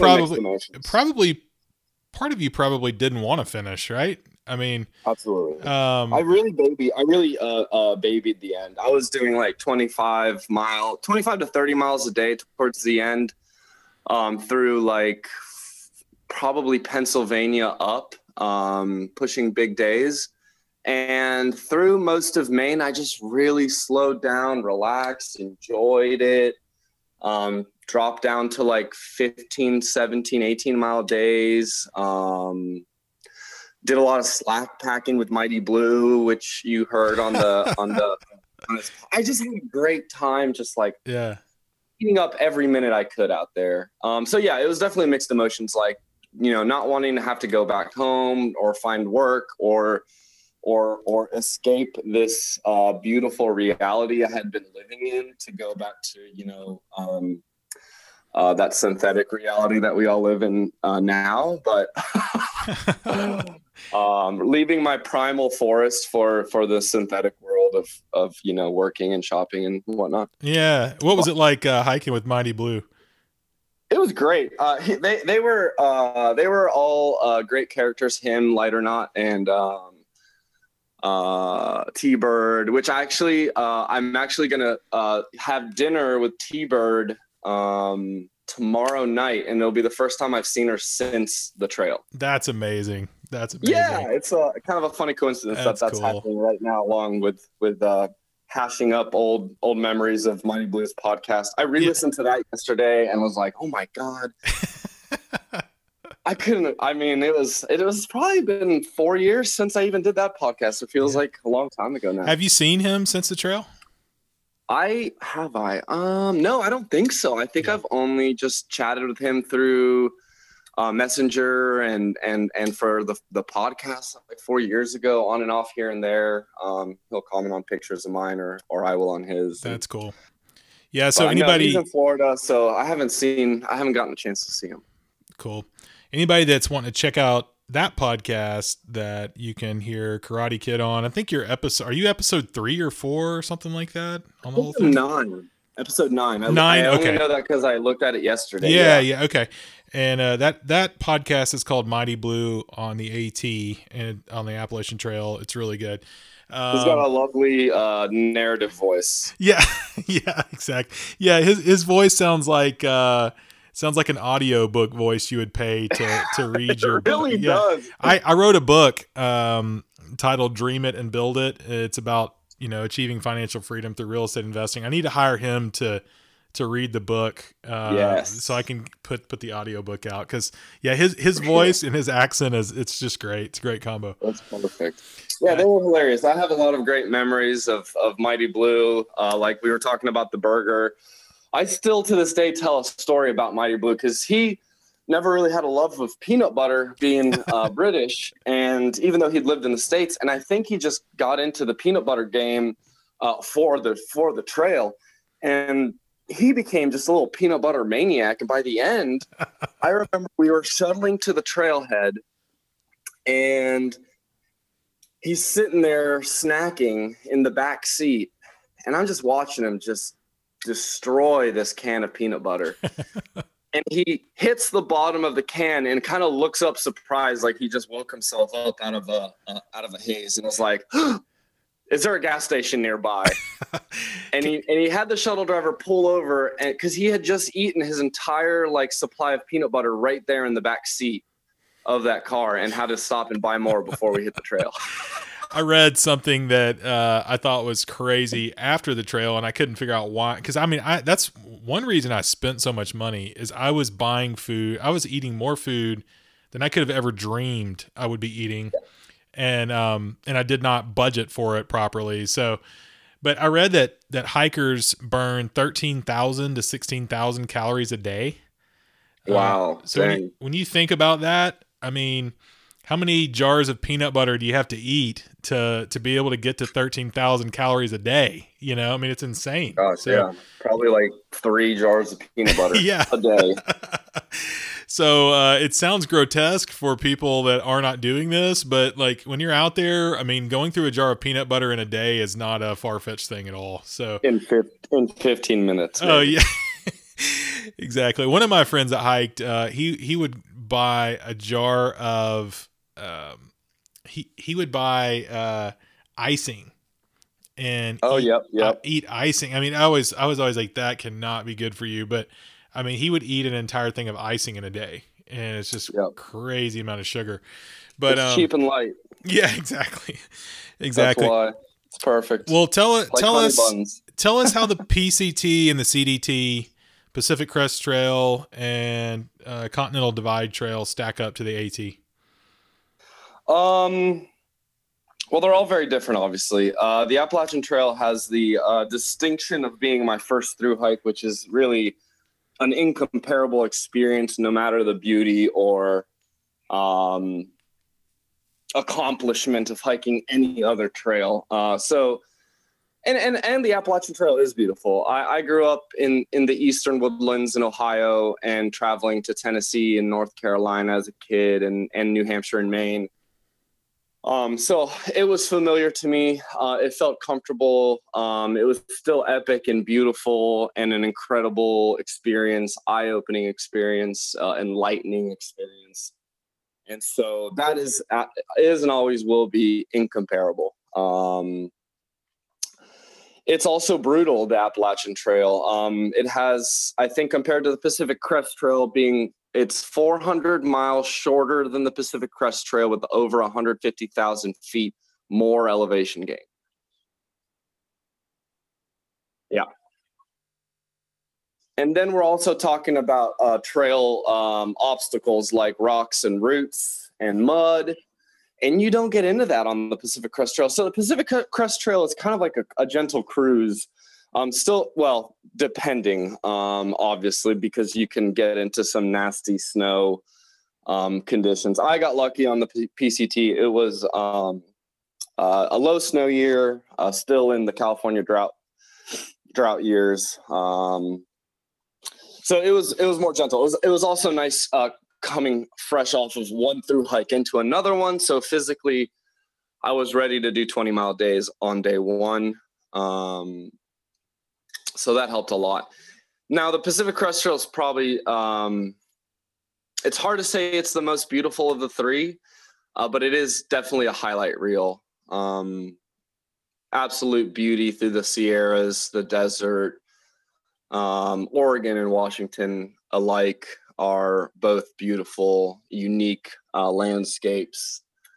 S1: probably didn't want to finish, right? I mean,
S2: absolutely. I really babied the end. I was doing like 25 to 30 miles a day towards the end, through like probably Pennsylvania up, pushing big days. And through most of Maine, I just really slowed down, relaxed, enjoyed it. Dropped down to like 15, 17, 18 mile days. Did a lot of slack packing with Mighty Blue, which you heard on this. I just had a great time, just like eating up every minute I could out there. So yeah, it was definitely mixed emotions, like, not wanting to have to go back home or find work or escape this beautiful reality I had been living in, to go back to, that synthetic reality that we all live in now. But leaving my primal forest for the synthetic world of working and shopping and whatnot.
S1: Yeah. What was it like hiking with Mighty Blue?
S2: It was great. They were all great characters, him, Light or Not, and T-Bird, which I'm actually gonna have dinner with T-Bird tomorrow night, and it'll be the first time I've seen her since the trail.
S1: That's amazing. That's
S2: Yeah,
S1: amazing.
S2: it's a kind of a funny coincidence
S1: That's
S2: that's
S1: cool.
S2: happening right now, along with hashing up old memories of Mighty Blues podcast. I re-listened to that yesterday and was like, oh my god. I couldn't. I mean, it was probably been 4 years since I even did that podcast. It feels like a long time ago now.
S1: Have you seen him since the trail?
S2: No, I don't think so. I think I've only just chatted with him through Messenger and for the podcast like 4 years ago, on and off here and there. He'll comment on pictures of mine or I will on his.
S1: That's cool. Yeah. So anybody,
S2: he's in Florida, so I haven't gotten a chance to see him.
S1: Cool. Anybody that's wanting to check out that podcast that you can hear Karate Kid on, I think are you episode 3 or 4 or something like that on the whole thing?
S2: Episode 9.
S1: 9.
S2: I only
S1: okay.
S2: know that because I looked at it yesterday.
S1: Yeah. Okay. And that podcast is called Mighty Blue on the AT and on the Appalachian Trail. It's really good.
S2: He's got a lovely narrative voice.
S1: Yeah. Yeah. Exactly. Yeah. His voice sounds like an audiobook voice you would pay to read your
S2: book. It really does.
S1: I wrote a book titled Dream It and Build It. It's about, achieving financial freedom through real estate investing. I need to hire him to read the book so I can put the audiobook out, because his voice and his accent it's just great. It's a great combo.
S2: That's perfect. Yeah, they were hilarious. I have a lot of great memories of Mighty Blue. Like we were talking about the burger. I still to this day tell a story about Mighty Blue because he never really had a love of peanut butter, being British, and even though he'd lived in the States, and I think he just got into the peanut butter game for the trail, and he became just a little peanut butter maniac. And by the end, I remember we were shuttling to the trailhead, and he's sitting there snacking in the back seat, and I'm just watching him just destroy this can of peanut butter. And he hits the bottom of the can and kind of looks up surprised, like he just woke himself up out of a haze, and was like, is there a gas station nearby? and he had the shuttle driver pull over, and because he had just eaten his entire supply of peanut butter right there in the back seat of that car, and had to stop and buy more before we hit the trail.
S1: I read something that I thought was crazy after the trail, and I couldn't figure out why. Because that's one reason I spent so much money is I was buying food. I was eating more food than I could have ever dreamed I would be eating, and I did not budget for it properly. So, but I read that hikers burn 13,000 to 16,000 calories a day.
S2: Wow!
S1: So when you think about that, I mean, how many jars of peanut butter do you have to eat to be able to get to 13,000 calories a day? I mean, it's insane.
S2: Gosh, so, probably like 3 jars of peanut butter a day.
S1: So it sounds grotesque for people that are not doing this, but when you're out there, I mean, going through a jar of peanut butter in a day is not a far-fetched thing at all. So
S2: in 15 minutes.
S1: Maybe. Oh yeah, exactly. One of my friends that hiked, he would buy a jar of he would buy icing and eat icing. I mean, I was always like, that cannot be good for you, but I mean, he would eat an entire thing of icing in a day, and it's just crazy amount of sugar. But
S2: it's cheap and light.
S1: Yeah, exactly.
S2: That's why it's perfect.
S1: Well, tell us how the PCT and the CDT, Pacific Crest Trail, and Continental Divide Trail stack up to the AT.
S2: Well, they're all very different, obviously. The Appalachian Trail has the distinction of being my first through hike, which is really an incomparable experience, no matter the beauty or accomplishment of hiking any other trail. And the Appalachian Trail is beautiful. I grew up in the eastern woodlands in Ohio, and traveling to Tennessee and North Carolina as a kid, and New Hampshire and Maine. So it was familiar to me. It felt comfortable. It was still epic and beautiful, and an incredible experience, eye-opening experience, enlightening experience. And so that is and always will be incomparable. It's also brutal, the Appalachian Trail. It has, I think, compared to the Pacific Crest Trail, it's 400 miles shorter than the Pacific Crest Trail with over 150,000 feet more elevation gain. Yeah. And then we're also talking about trail obstacles like rocks and roots and mud. And you don't get into that on the Pacific Crest Trail. So the Pacific Crest Trail is kind of like a gentle cruise. Well, depending, obviously, because you can get into some nasty snow conditions. I got lucky on the PCT. It was a low snow year, still in the California drought years. So it was more gentle. It was also nice coming fresh off of one through hike into another one. So physically, I was ready to do 20-mile days on day one. So that helped a lot. Now, the Pacific Crest Trail is probably, it's hard to say it's the most beautiful of the three, but it is definitely a highlight reel. Absolute beauty through the Sierras, the desert. Oregon and Washington alike are both beautiful, unique landscapes.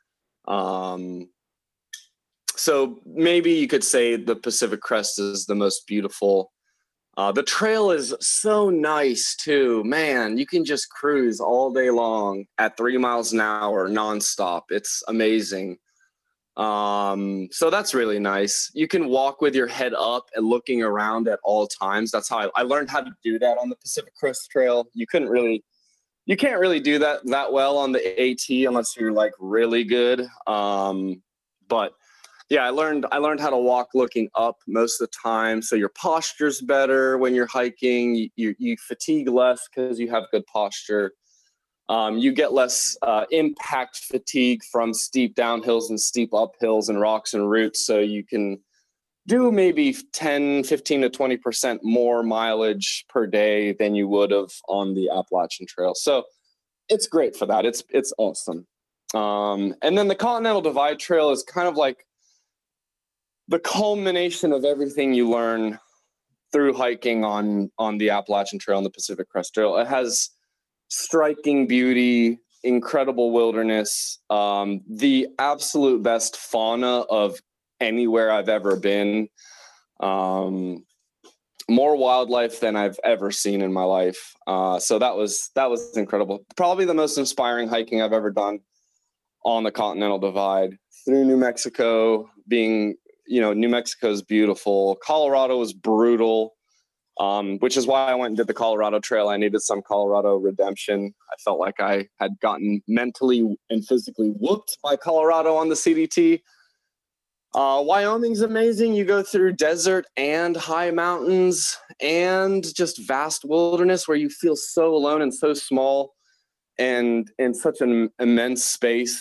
S2: So maybe you could say the Pacific Crest is the most beautiful. The trail is so nice too, man. You can just cruise all day long at 3 miles an hour nonstop. It's amazing. So that's really nice. You can walk with your head up and looking around at all times. That's how I learned how to do that on the Pacific Crest Trail. You can't really do that well on the AT unless you're like really good. But yeah, I learned how to walk looking up most of the time. So your posture's better when you're hiking. You fatigue less because you have good posture. You get less impact fatigue from steep downhills and steep uphills and rocks and roots. So you can do maybe 10, 15 to 20% more mileage per day than you would have on the Appalachian Trail. So it's great for that. It's awesome. And then the Continental Divide Trail is kind of like the culmination of everything you learn through hiking on the Appalachian Trail and the Pacific Crest Trail. It has striking beauty, incredible wilderness, the absolute best fauna of anywhere I've ever been, more wildlife than I've ever seen in my life. So that was incredible. Probably the most inspiring hiking I've ever done on the Continental Divide through New Mexico. New Mexico is beautiful. Colorado was brutal. Which is why I went and did the Colorado Trail. I needed some Colorado redemption. I felt like I had gotten mentally and physically whooped by Colorado on the CDT. Wyoming's amazing. You go through desert and high mountains and just vast wilderness where you feel so alone and so small and in such an immense space.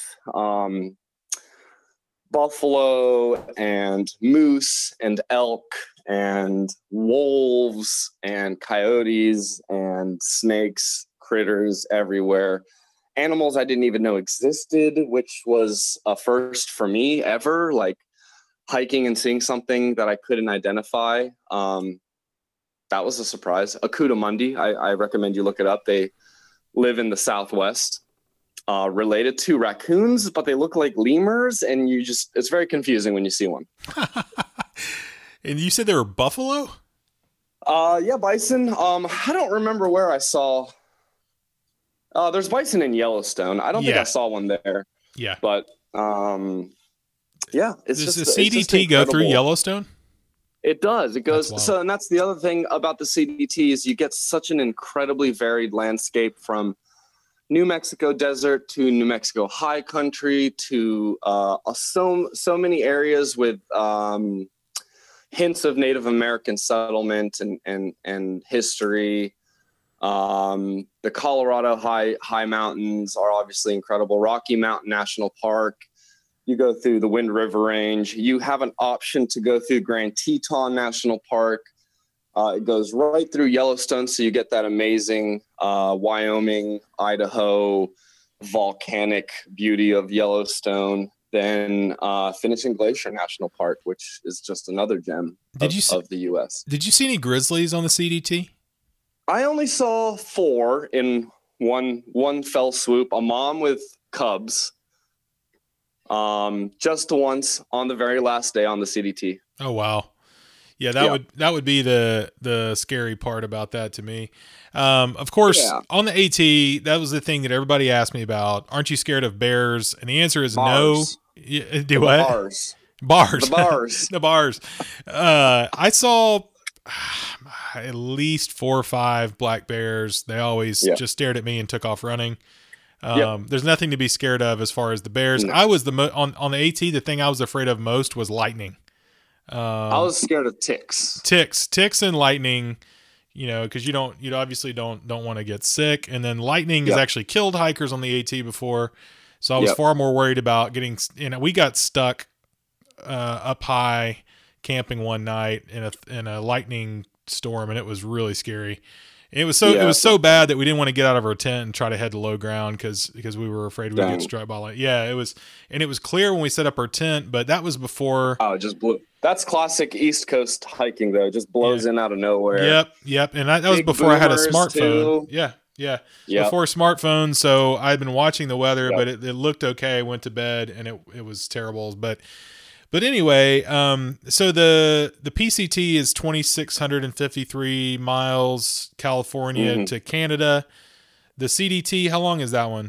S2: Buffalo and moose and elk and wolves and coyotes and snakes, critters everywhere. Animals I didn't even know existed, which was a first for me ever, like hiking and seeing something that I couldn't identify. That was a surprise. Akuta-Mundi, I recommend you look it up. They live in the Southwest, related to raccoons, but they look like lemurs, and it's very confusing when you see one.
S1: And you said there were buffalo?
S2: Yeah, bison. I don't remember where I saw. There's bison in Yellowstone. I don't think I saw one there.
S1: Yeah.
S2: But yeah,
S1: does the CDT go through Yellowstone?
S2: It does. It goes. So, and that's the other thing about the CDT is you get such an incredibly varied landscape from New Mexico desert to New Mexico high country to so many areas with hints of Native American settlement and history. The Colorado high mountains are obviously incredible. Rocky Mountain National Park. You go through the Wind River Range. You have an option to go through Grand Teton National Park. It goes right through Yellowstone, so you get that amazing Wyoming, Idaho, volcanic beauty of Yellowstone. then finishing Glacier National Park, which is just another gem of the U.S.
S1: Did you see any grizzlies on the CDT?
S2: I only saw 4 in one fell swoop. A mom with cubs, just once on the very last day on the CDT.
S1: Oh wow. Yeah, that would be the scary part about that to me. Of course, on the AT, that was the thing that everybody asked me about. Aren't you scared of bears? And the answer is
S2: bars.
S1: No. Do what?
S2: Bars.
S1: Bars.
S2: The bars.
S1: The bars. I saw at least 4 or 5 black bears. They always just stared at me and took off running. There's nothing to be scared of as far as the bears. No. I was on the AT. The thing I was afraid of most was lightning.
S2: I was scared of ticks
S1: and lightning, because you obviously don't want to get sick. And then lightning has actually killed hikers on the AT before. So I was far more worried about getting, we got stuck up high camping one night in a lightning storm, and it was really scary. It was so bad that we didn't want to get out of our tent and try to head to low ground because we were afraid we'd get struck by lightning. Yeah, it was clear when we set up our tent, but that was before.
S2: Oh, it just blew. That's classic East Coast hiking, though. It just blows in out of nowhere.
S1: Yep. And that was before I had a smartphone.
S2: Too.
S1: Yeah. Before smartphones, so I'd been watching the weather, but it looked okay. I went to bed, and it was terrible. But anyway, so the PCT is 2,653 miles, California to Canada. The CDT, how long is that one?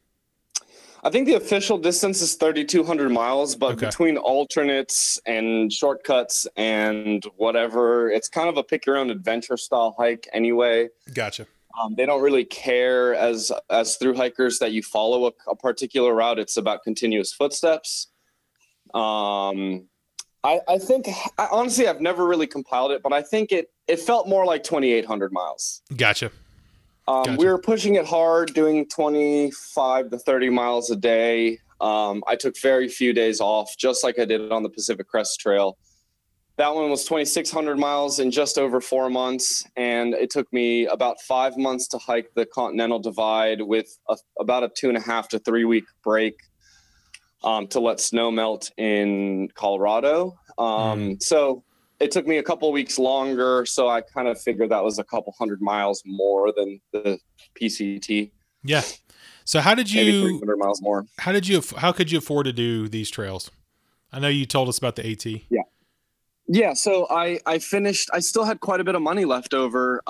S2: I think the official distance is 3,200 miles, but between alternates and shortcuts and whatever, it's kind of a pick your own adventure style hike anyway.
S1: Gotcha.
S2: They don't really care as through hikers that you follow a particular route. It's about continuous footsteps. I think honestly, I've never really compiled it, but I think it felt more like 2,800 miles.
S1: Gotcha.
S2: We were pushing it hard, doing 25 to 30 miles a day. I took very few days off, just like I did on the Pacific Crest Trail. That one was 2,600 miles in just over 4 months, and it took me about 5 months to hike the Continental Divide with about a 2.5 to 3 week break to let snow melt in Colorado. So it took me a couple of weeks longer, so I kind of figured that was a couple 100 miles more than the PCT.
S1: Yeah. So how did you?
S2: Maybe 300 miles more.
S1: How could you afford to do these trails? I know you told us about the AT.
S2: Yeah. So I finished. I still had quite a bit of money left over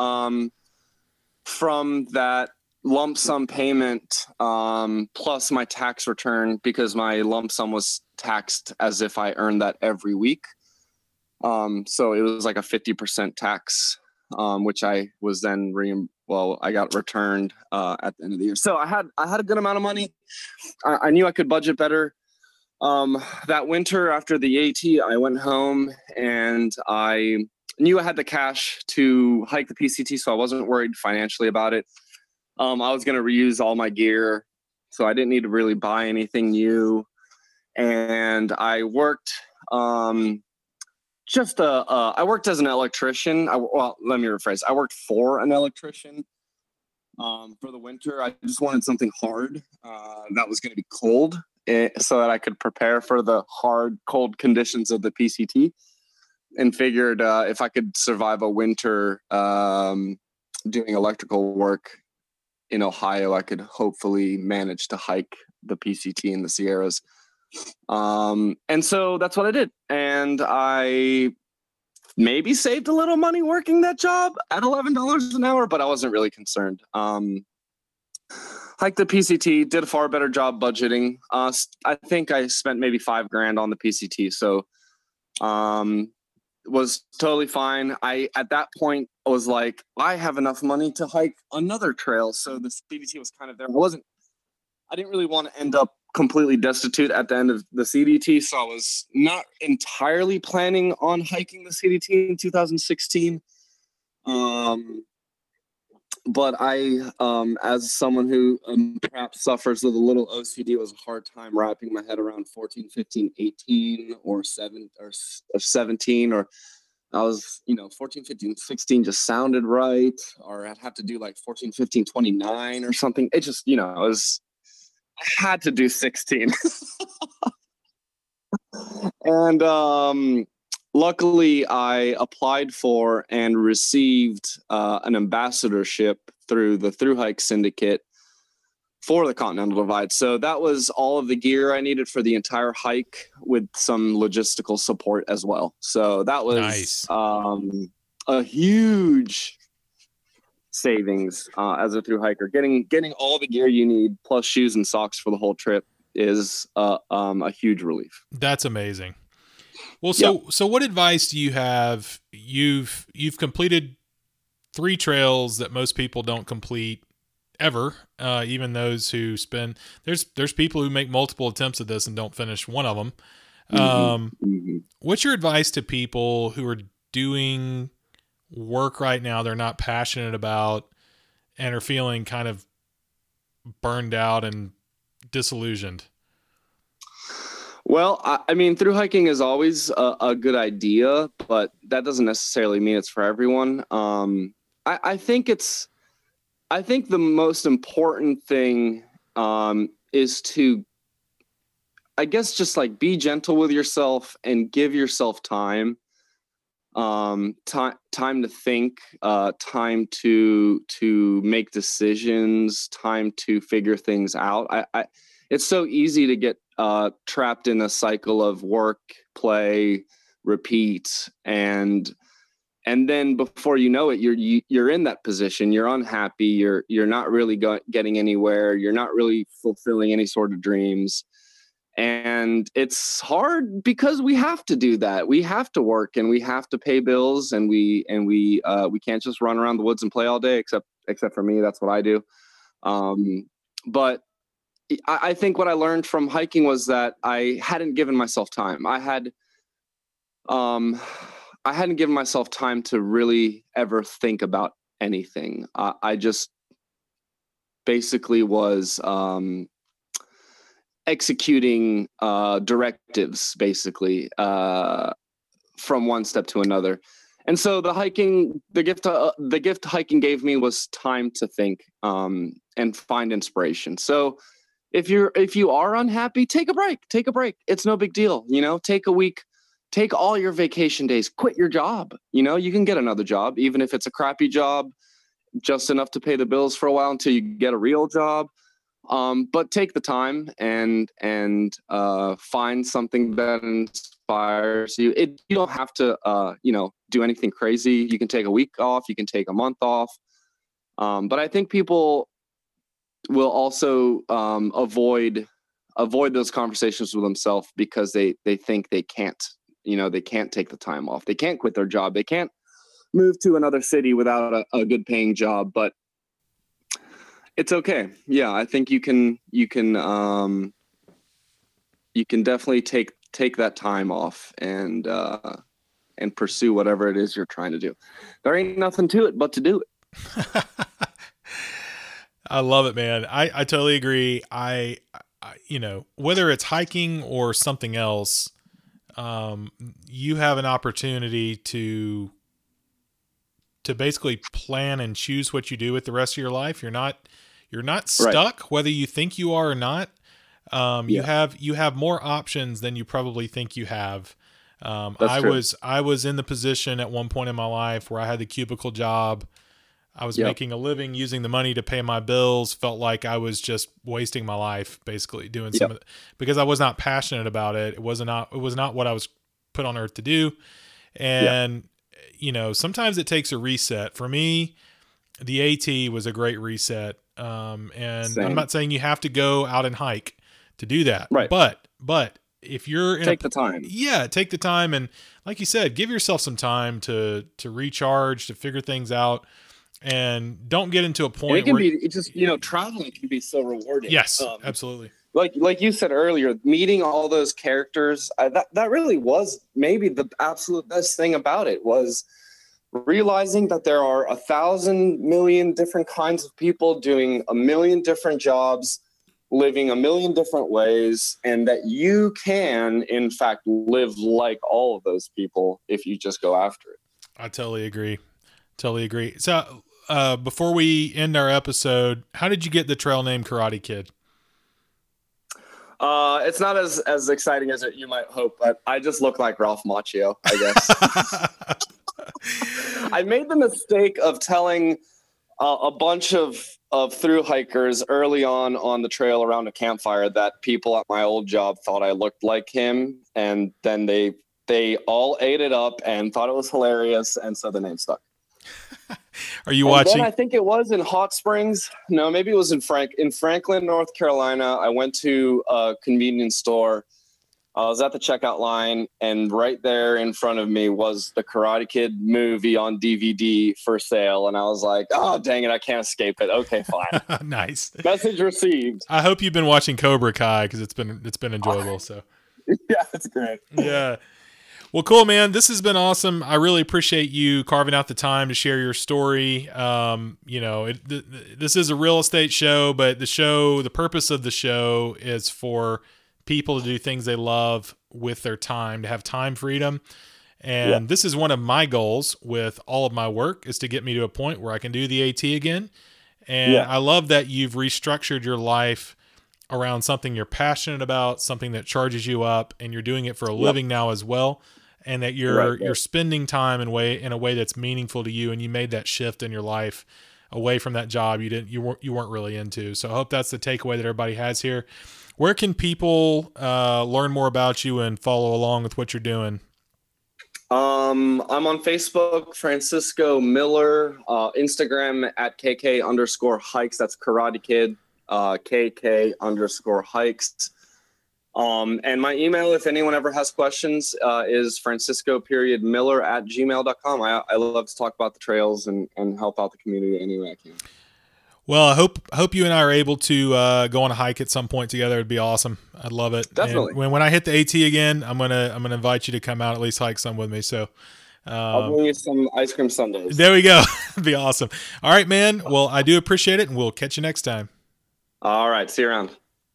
S2: from that lump sum payment plus my tax return, because my lump sum was taxed as if I earned that every week. So it was like a 50% tax, which I was then I got returned at the end of the year. So I had a good amount of money. I knew I could budget better. That winter after the AT, I went home and I knew I had the cash to hike the PCT, so I wasn't worried financially about it. I was going to reuse all my gear, so I didn't need to really buy anything new. And I worked I worked as an electrician. Let me rephrase. I worked for an electrician for the winter. I just wanted something hard that was going to be cold so that I could prepare for the hard, cold conditions of the PCT, and figured if I could survive a winter doing electrical work in Ohio, I could hopefully manage to hike the PCT in the Sierras. And so that's what I did. And I maybe saved a little money working that job at $11 an hour, but I wasn't really concerned. Hiked the PCT, did a far better job budgeting. I think I spent maybe $5,000 on the PCT. So, was totally fine. At that point was like, I have enough money to hike another trail. So the CDT was kind of there. I didn't really want to end up completely destitute at the end of the CDT. So I was not entirely planning on hiking the CDT in 2016. But I, as someone who perhaps suffers with a little OCD, it was a hard time wrapping my head around 14, 15, 18 or 17, or I was, 14, 15, 16 just sounded right, or I'd have to do like 14, 15, 29 or something. It just, I had to do 16. And luckily, I applied for and received an ambassadorship through the Thru Hike Syndicate for the Continental Divide. So that was all of the gear I needed for the entire hike with some logistical support as well. So that was
S1: Nice.
S2: A huge savings as a thru hiker. Getting all the gear you need plus shoes and socks for the whole trip is a huge relief.
S1: That's amazing. Well, so what advice do you have? You've completed 3 trails that most people don't complete ever. Even those who spend, there's people who make multiple attempts at this and don't finish one of them. What's your advice to people who are doing work right now they're not passionate about and are feeling kind of burned out and disillusioned?
S2: Well, I mean, thru hiking is always a good idea, but that doesn't necessarily mean it's for everyone. I think the most important thing is to, I guess, just like be gentle with yourself and give yourself time. Time to think, time to make decisions, time to figure things out. It's so easy to get trapped in a cycle of work, play, repeat, and then before you know it, you're in that position. You're unhappy. You're not really getting anywhere. You're not really fulfilling any sort of dreams. And it's hard because we have to do that. We have to work and we have to pay bills, and we can't just run around the woods and play all day. Except for me, that's what I do. But I think what I learned from hiking was that I hadn't given myself time. I hadn't given myself time to really ever think about anything. I just basically was executing directives, basically, from one step to another. And so the gift hiking gave me was time to think and find inspiration. So if you are unhappy, take a break. It's no big deal. Take a week, take all your vacation days, quit your job. You can get another job, even if it's a crappy job, just enough to pay the bills for a while until you get a real job. But take the time and find something that inspires you. You don't have to, do anything crazy. You can take a week off. You can take a month off. But I think people will also avoid those conversations with themselves because they think they can't. They can't take the time off. They can't quit their job. They can't move to another city without a good paying job. But it's okay. Yeah, I think you can definitely take that time off and pursue whatever it is you're trying to do. There ain't nothing to it but to do it.
S1: I love it, man. I totally agree. I whether it's hiking or something else, you have an opportunity to basically plan and choose what you do with the rest of your life. You're not stuck, right, whether you think you are or not. You have more options than you probably think you have. I was in the position at one point in my life where I had the cubicle job. I was making a living using the money to pay my bills. Felt like I was just wasting my life, basically doing some of it because I was not passionate about it. It was not what I was put on earth to do. And sometimes it takes a reset. For me, the AT was a great reset. And Same. I'm not saying you have to go out and hike to do that,
S2: right?
S1: But if you're
S2: take the time,
S1: take the time, and like you said, give yourself some time to recharge, to figure things out. And don't get into a point
S2: where it just traveling can be so rewarding.
S1: Yes, absolutely.
S2: Like you said earlier, meeting all those characters, that really was maybe the absolute best thing about it, was realizing that there are 1,000 million different kinds of people doing a million different jobs, living a million different ways, and that you can, in fact, live like all of those people if you just go after it.
S1: I totally agree. So, before we end our episode, how did you get the trail name Karate Kid?
S2: It's not as exciting as you might hope, but I just look like Ralph Macchio, I guess. I made the mistake of telling a bunch of through hikers early on the trail around a campfire that people at my old job thought I looked like him, and then they all ate it up and thought it was hilarious, and so the name stuck.
S1: Are you watching?
S2: Then I think it was in Hot Springs. No, maybe it was in Franklin, North Carolina. I went to a convenience store. I was at the checkout line, and right there in front of me was the Karate Kid movie on DVD for sale. And I was like, oh, dang it, I can't escape it. Okay, fine.
S1: Nice.
S2: Message received.
S1: I hope you've been watching Cobra Kai because it's been enjoyable. So
S2: yeah, it's great.
S1: Yeah. Well, cool, man. This has been awesome. I really appreciate you carving out the time to share your story. This is a real estate show, but the purpose of the show is for people to do things they love with their time, to have time freedom. And This is one of my goals with all of my work, is to get me to a point where I can do the AT again. And I love that you've restructured your life around something you're passionate about, something that charges you up, and you're doing it for a living now as well. And that you're spending time in a way that's meaningful to you, and you made that shift in your life away from that job you weren't really into. So I hope that's the takeaway that everybody has here. Where can people learn more about you and follow along with what you're doing?
S2: I'm on Facebook, Francisco Miller, Instagram at KK_hikes. That's Karate Kid, KK_hikes. And my email, if anyone ever has questions, is francisco.miller@gmail.com. I love to talk about the trails and help out the community any way I can.
S1: Well, I hope you and I are able to go on a hike at some point together. It'd be awesome. I'd love it.
S2: Definitely.
S1: And when I hit the AT again, I'm gonna invite you to come out, at least hike some with me. So
S2: I'll bring you some ice cream sundaes.
S1: There we go. It'd be awesome. All right, man. Well, I do appreciate it, and we'll catch you next time.
S2: All right. See you around.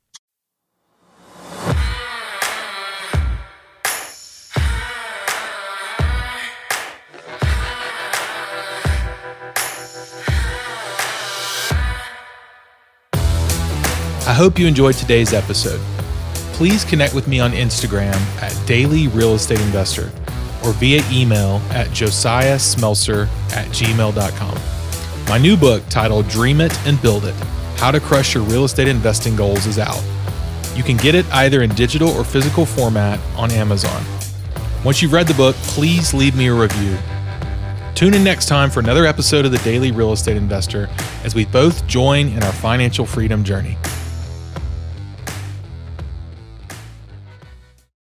S1: I hope you enjoyed today's episode. Please connect with me on Instagram at Daily Real Estate Investor or via email at josiahsmelser@gmail.com. My new book titled Dream It and Build It: How to Crush Your Real Estate Investing Goals is out. You can get it either in digital or physical format on Amazon. Once you've read the book, please leave me a review. Tune in next time for another episode of the Daily Real Estate Investor as we both join in our financial freedom journey.